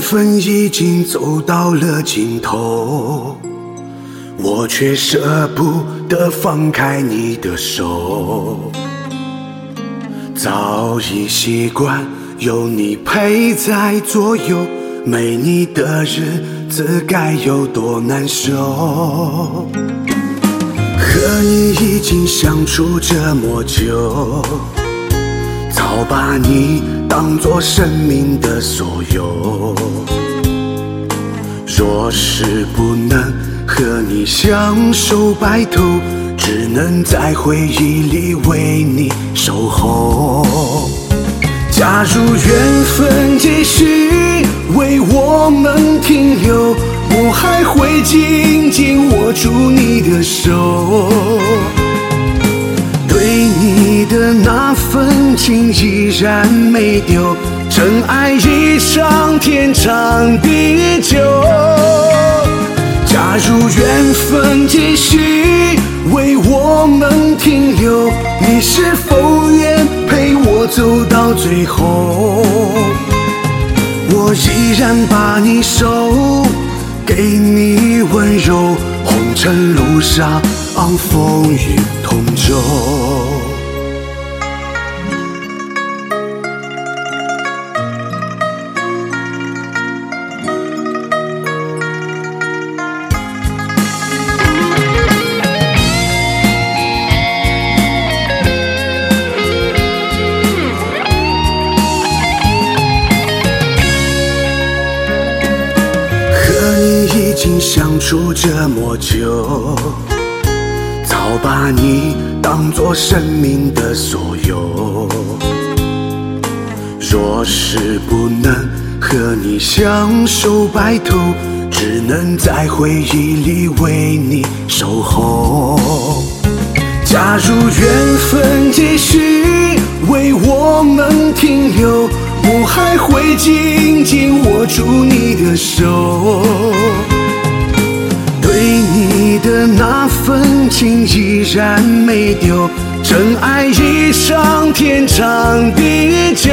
分已经走到了尽头，我却舍不得放开你的手。早已习惯有你陪在左右，没你的日子该有多难受。和你已经相处这么久，早把你当作生命的所有。若是不能和你相守白头，只能在回忆里为你守候。假如缘分继续为我们停留，我还会紧紧握住你的手。对你的那份情依然没丢，真爱一场天长地久。假如缘分继续为我们停留，你是否愿陪我走到最后？我依然把你手给你温柔，红尘路上风雨同舟。已经相处这么久，早把你当作生命的所有。若是不能和你相守白头，只能在回忆里为你守候。假如缘分继续为我们停留，我还会紧紧握住你的手。对你的那份情依然没丢，真爱一场天长地久。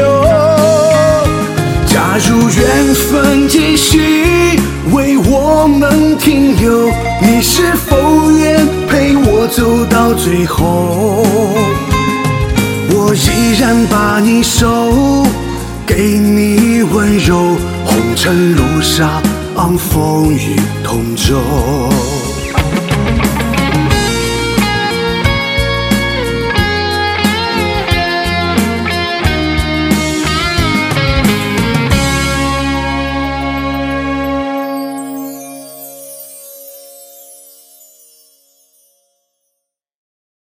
假如缘分继续为我们停留，你是否愿陪我走到最后？我依然把你手给你温柔，红尘路上风雨同舟。